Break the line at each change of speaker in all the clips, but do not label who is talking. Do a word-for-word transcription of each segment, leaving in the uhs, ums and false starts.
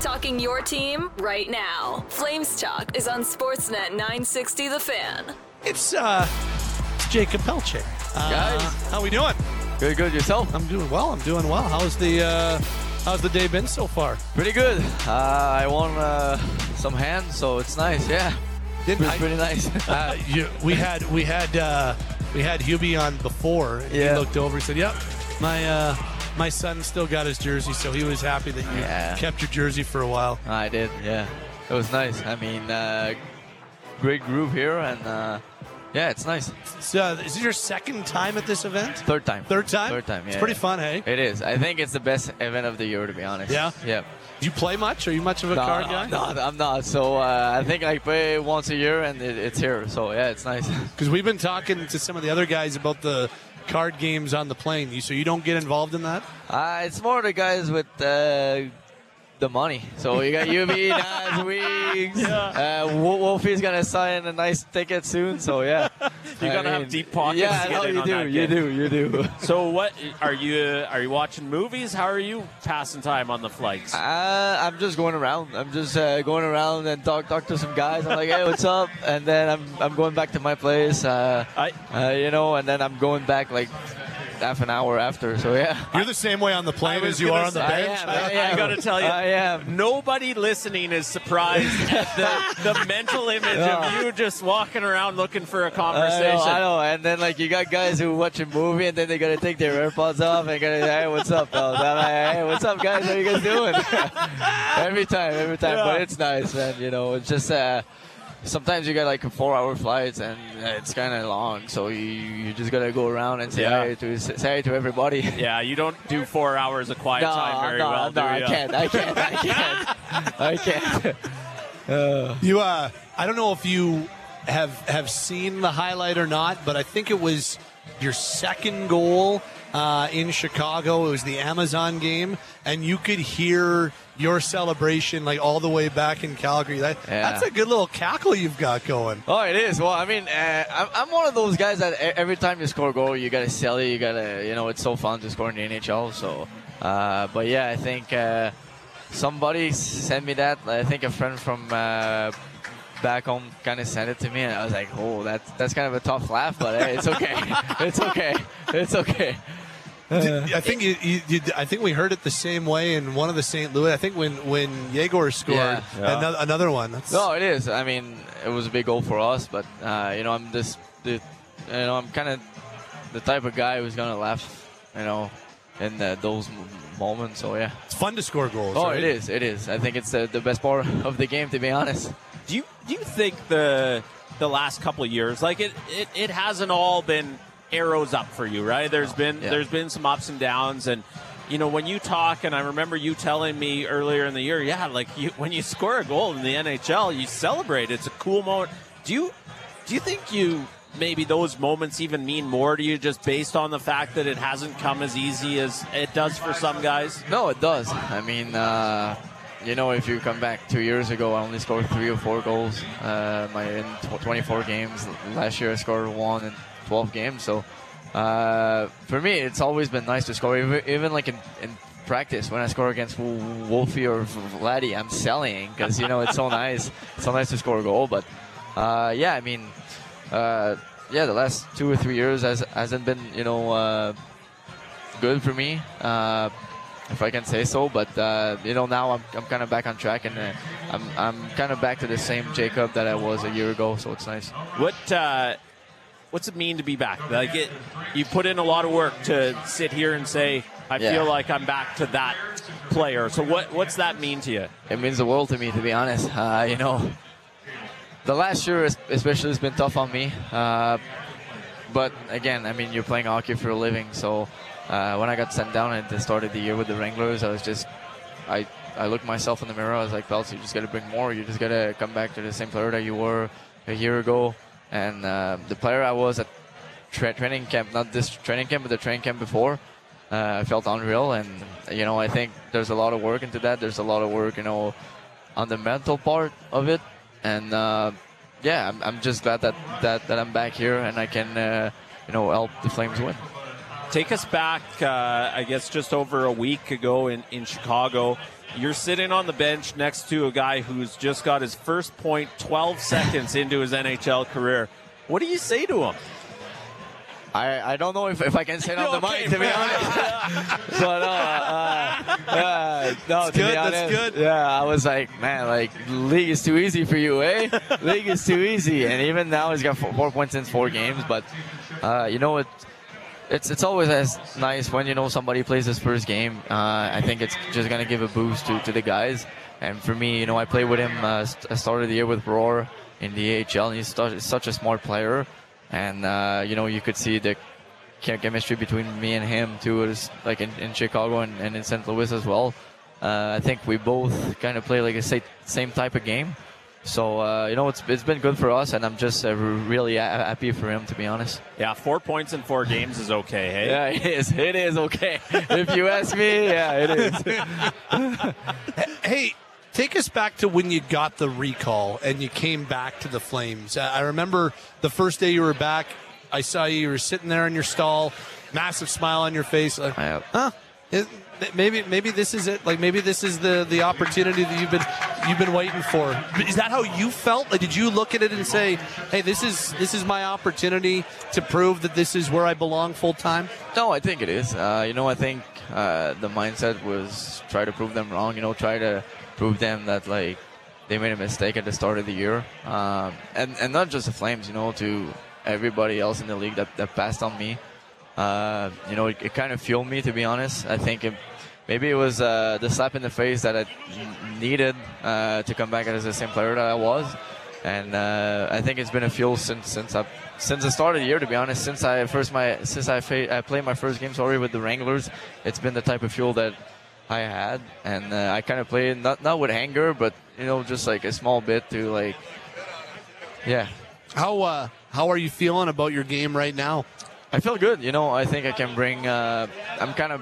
Talking your team right now. Flames Talk is on Sportsnet nine sixty The Fan.
It's uh, Jacob Pelche. Uh,
Guys,
how we doing?
Good, good. Yourself?
I'm doing well. I'm doing well. How's the uh, how's the day been so far?
Pretty good. Uh, I won uh, some hands, so it's nice. Yeah,
Didn't
it's
I-
pretty nice.
Uh, you, we had we had uh, we had Hubie on before. And
Yeah.
He looked over. He said, "Yep, my uh, my son still got his jersey, so he was happy that you
Yeah.
kept your jersey for a while."
I did. Yeah, it was nice. I mean, uh, great group here, and uh, yeah, it's nice.
So, uh, is this your second time at this event?
Third time.
Third time.
Third time. Yeah.
It's pretty fun, hey?
It is. I think it's the best event of the year, to be honest.
Yeah?
Yeah.
Do you play much? Are you much of a
No,
card
no,
guy?
no, I'm not. So uh, I think I play once a year, and it, it's here. So yeah, it's nice.
Because we've been talking to some of the other guys about the card games on the plane. You, so you don't get involved in that?
Uh, it's more the guys with uh, the money. So you got U B, Naz, Weeks.
Yeah.
Uh, Wo- Wolfie's gonna sign a nice ticket soon. So yeah,
You
I
gotta
mean,
have deep pockets
Yeah,
to
no,
get in
you
on
do,
that
you
game.
do, you do.
So what are you are you watching movies? How are you passing time on the flights?
Uh, I'm just going around. I'm just uh, going around and talk talk to some guys. I'm like, hey, what's up? And then I'm I'm going back to my place. Uh,
I
uh, you know, and then I'm going back like half an hour after. So yeah.
You're the same way on the plane
I was
as you
gonna
are on the
say-
bench.
I am,
I,
I am.
gotta tell you,
I am.
nobody listening is surprised at the, the mental image of you just walking around looking for a
I
conversation.
know, I know. And then like you got guys who watch a movie and then they gotta take their AirPods off and gotta, hey, what's up, fellas? I'm like, hey, what's up, guys? How you guys doing? every time, every time.
Yeah.
But it's nice, man. You know, it's just uh, sometimes you got like four-hour flights and it's kind of long, so you you just gotta go around and say
Yeah.
hi to say hi to everybody.
Yeah, you don't do four hours of quiet
No,
time very
no,
well,
no,
do
I
you?
can't, I can't, I can't, I can't. Uh,
You, uh, I don't know if you have have seen the highlight or not, but I think it was your second goal uh, in Chicago. It was the Amazon game, and you could hear your celebration like all the way back in Calgary. That,
Yeah.
That's a good little cackle you've got going.
Oh, it is. Well, I mean, uh, I'm, I'm one of those guys that e- every time you score a goal, you gotta sell it. You gotta, you know, it's so fun to score in the N H L. So, uh, but yeah, I think uh, somebody sent me that. I think a friend from uh, back home kind of sent it to me, and I was like, oh, that's that's kind of a tough laugh, but hey, it's okay. it's okay. It's okay.
I think you, you, you, I think we heard it the same way in one of the Saint Louis. I think when when Yegor scored
Yeah.
Yeah.
Another, another one. That's,
No, it is. I mean, it was a big goal for us, but uh, you know, I'm this, the, you know, I'm kind of the type of guy who's gonna laugh, you know, in uh, those m- moments. So yeah.
it's fun to score goals.
Oh,
right?
it is. It is. I think it's the, the best part of the game, to be honest.
Do you do you think the the last couple of years, like it, it, it hasn't all been arrows up for you, right? There's been
Yeah.
there's been some ups and downs, and you know when you talk, and I remember you telling me earlier in the year, yeah, like you, when you score a goal in the N H L, you celebrate. It's a cool moment. Do you do you think you maybe those moments even mean more to you, just based on the fact that it hasn't come as easy as it does for some guys?
No, it does. I mean, uh, you know, if you come back two years ago, I only scored three or four goals. Uh, my in tw- twenty-four games. Last year, I scored one in twelve games. So uh, for me, it's always been nice to score. Even, even like in, in practice, when I score against W- Wolfie or Vladdy, I'm selling because you know it's so nice. It's so nice to score a goal. But uh, yeah, I mean, uh, yeah, the last two or three years has hasn't been you know uh, good for me. Uh, if I can say so, but uh, you know now I'm, I'm kind of back on track, and uh, I'm I'm kind of back to the same Jacob that I was a year ago, so it's nice.
What uh, what's it mean to be back? Like it, you put in a lot of work to sit here and say, I
Yeah.
feel like I'm back to that player. So what what's that mean to you?
It means the world to me, to be honest. Uh, you know, the last year es- especially has been tough on me, uh, but again, I mean, you're playing hockey for a living, so uh, when I got sent down at the start of the year with the Wranglers, I was just, I I looked myself in the mirror. I was like, Belts, you just got to bring more. You just got to come back to the same player that you were a year ago. And uh, the player I was at tra- training camp, not this training camp, but the training camp before, uh, I felt unreal. And, you know, I think there's a lot of work into that. There's a lot of work, you know, on the mental part of it. And, uh, yeah, I'm, I'm just glad that, that, that I'm back here and I can, uh, you know, help the Flames win.
take us back, uh, I guess, just over a week ago in, in Chicago. You're sitting on the bench next to a guy who's just got his first point twelve seconds into his N H L career. What do you say to him?
I, I don't know if, if I can say it on the
Okay,
mic, to be
fair
honest. but, uh, uh, uh, no, to
good,
be honest,
that's good.
yeah, I was like, man, like, league is too easy for you, eh? League is too easy. And even now he's got four, four points in four games. But, uh, you know, it, it's it's always as nice when, you know, somebody plays his first game. Uh, I think it's just going to give a boost to, to the guys. And for me, you know, I played with him, uh, I started the year with Roar in the A H L, and he's such a smart player. And, uh, you know, you could see the chemistry between me and him, too, is like in, in Chicago and, and in Saint Louis as well. Uh, I think we both kind of play like a same type of game. So, uh, you know, it's it's been good for us, and I'm just uh, really happy for him, to be honest.
Yeah, four points in four games is okay, hey?
Yeah, it is. It is okay. If you ask me, yeah, it is.
Hey, take us back to when you got the recall and you came back to the Flames. I remember the first day you were back, I saw you, you were sitting there in your stall, massive smile on your face. Like, huh? It, maybe maybe this is it. Like maybe this is the, the opportunity that you've been you've been waiting for. Is that how you felt? Like, did you look at it and say, "Hey, this is this is my opportunity to prove that this is where I belong full time"?
No, I think it is. Uh, you know, I think uh, the mindset was try to prove them wrong. You know, try to prove them that like they made a mistake at the start of the year, um, and and not just the Flames. You know, to everybody else in the league that, that passed on me. Uh, you know, it, it kind of fueled me, to be honest. I think it, maybe it was uh, the slap in the face that I needed uh, to come back as the same player that I was, and uh, I think it's been a fuel since since I since the start of the year. To be honest, since I first my since I, fa- I played my first game, sorry, with the Wranglers, it's been the type of fuel that I had, and uh, I kind of played not not with anger, but you know, just like a small bit to like, yeah.
How uh, how are you feeling about your game right now?
I feel good. You know, I think I can bring. Uh, I'm kind of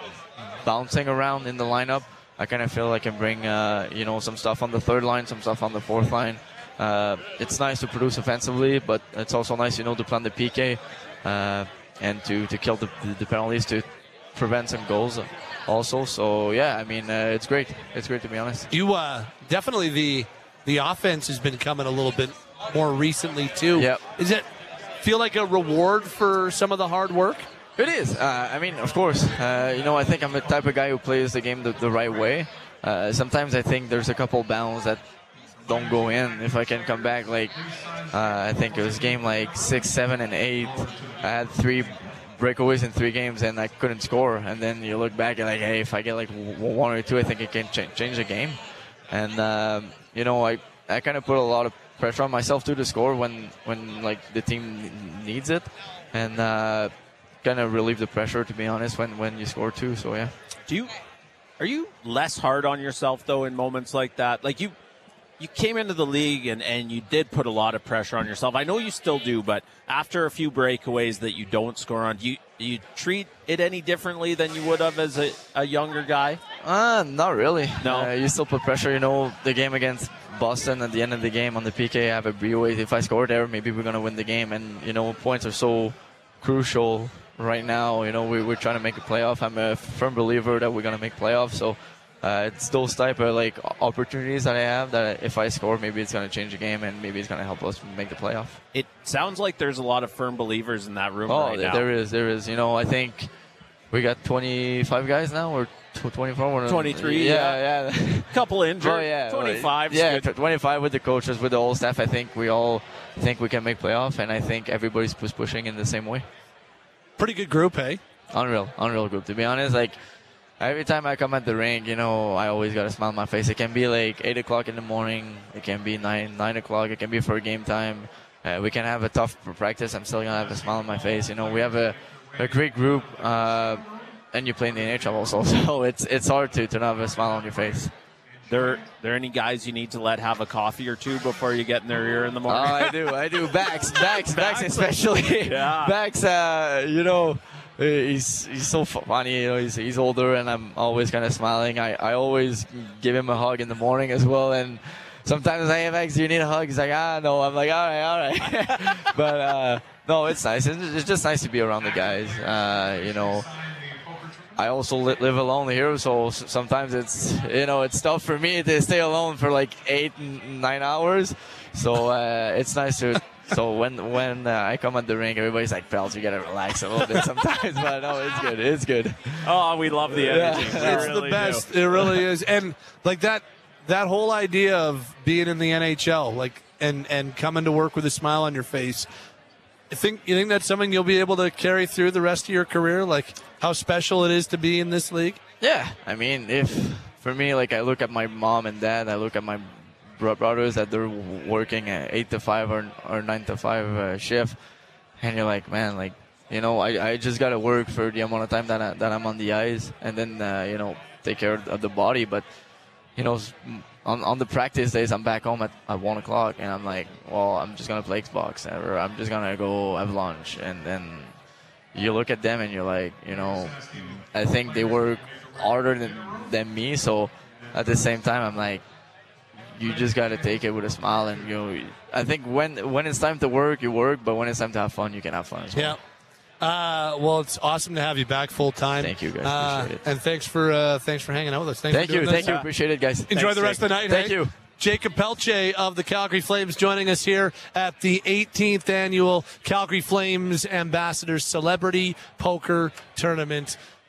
bouncing around in the lineup. I kind of feel I can bring, uh, you know, some stuff on the third line, some stuff on the fourth line. Uh, it's nice to produce offensively, but it's also nice, you know, to plan the P K uh, and to, to kill the, the penalties to prevent some goals also. So yeah, I mean, uh, it's great. It's great, to be honest.
You uh, definitely the the offense has been coming a little bit more recently too.
Yep.
Is it feel like a reward for some of the hard work?
It is. Uh, I mean, of course. Uh, you know, I think I'm the type of guy who plays the game the, the right way. Uh, sometimes I think there's a couple bounds that don't go in. If I can come back, like, uh, I think it was game like six, seven, and eight. I had three breakaways in three games, and I couldn't score. And then you look back and like, hey, if I get like one or two, I think it can ch- change the game. And, um, you know, I, I kind of put a lot of pressure on myself too to score when, when like the team needs it, and uh, kind of relieve the pressure, to be honest, when, when you score too. So yeah.
Do you are you less hard on yourself though in moments like that? Like you you came into the league and, and you did put a lot of pressure on yourself. I know you still do, but after a few breakaways that you don't score on, do you do you treat it any differently than you would have as a, a younger guy?
Uh, not really.
No.
Uh, you still put pressure. You know, the game against Boston at the end of the game on the P K, I have a breakaway. If I score there, maybe we're going to win the game. And, you know, points are so crucial right now. You know, we, we're trying to make a playoff. I'm a firm believer that we're going to make playoffs. So uh, it's those type of, like, opportunities that I have that if I score, maybe it's going to change the game and maybe it's going to help us make the playoff.
It sounds like there's a lot of firm believers in that room
oh,
right now.
there is. There is. You know, I think we got twenty-five guys now or twenty-four?
twenty-three.
Yeah, yeah.
A couple injured.
Oh, yeah.
twenty-five.
Yeah, twenty-five with the coaches, with the whole staff. I think we all think we can make playoff, and I think everybody's pushing in the same way.
Pretty good group, hey?
Unreal, unreal group. To be honest, like every time I come at the rink, you know, I always got a smile on my face. It can be like eight o'clock in the morning. It can be nine, nine o'clock. It can be for game time. Uh, we can have a tough practice. I'm still gonna have a smile on my face. You know, we have a, a great group. Uh, And you play in the N H L also, so it's it's hard to, to not have a smile on your face.
There, there any guys you need to let have a coffee or two before you get in their ear in the
Oh,
morning?
I do, I do. Bax, Bax, Bax especially.
Yeah.
Bax, uh, you know, he's he's so funny. You know, he's he's older, and I'm always kind of smiling. I, I always give him a hug in the morning as well, and sometimes I have X, do you need a hug? He's like, ah, no. I'm like, all right, all right. But uh, no, it's nice. It's just nice to be around the guys. Uh, you know, I also li- live alone here, so s- sometimes it's, you know, it's tough for me to stay alone for like eight, n- nine hours. So uh, it's nice to. So when when uh, I come at the rink, everybody's like, "Pels, you gotta relax a little bit sometimes." But no, it's good. It's good.
Oh, we love the energy.
Yeah.
We
It's
really
the best.
do.
It really is. And like that that whole idea of being in the N H L, like and and coming to work with a smile on your face. I think you think that's something you'll be able to carry through the rest of your career, like how special it is to be in this league?
Yeah, I mean, if for me, like I look at my mom and dad, I look at my bro- brothers that they're working at eight to five or or nine to five uh, shift, and you're like, man, like you know, I, I just gotta work for the amount of time that I, that I'm on the ice, and then uh, you know take care of the body. But you know, on on the practice days, I'm back home at, at one o'clock, and I'm like, well, I'm just gonna play Xbox, or I'm just gonna go have lunch, and then you look at them and you're like, you know, I think they work harder than, than me. So at the same time, I'm like, you just got to take it with a smile. And, you know, I think when when it's time to work, you work. But when it's time to have fun, you can have fun as well.
Yeah. Uh, well, it's awesome to have you back full time.
Thank you, guys.
Uh,
Appreciate it.
and thanks for uh, thanks for hanging out with us. Thanks
Thank
for
you.
doing
Thank
this.
you. Appreciate it, guys.
Enjoy
Thanks,
the rest
Jake.
of the night.
Thank
hey?
you.
Jacob Pelche of the Calgary Flames joining us here at the eighteenth annual Calgary Flames Ambassadors Celebrity Poker Tournament.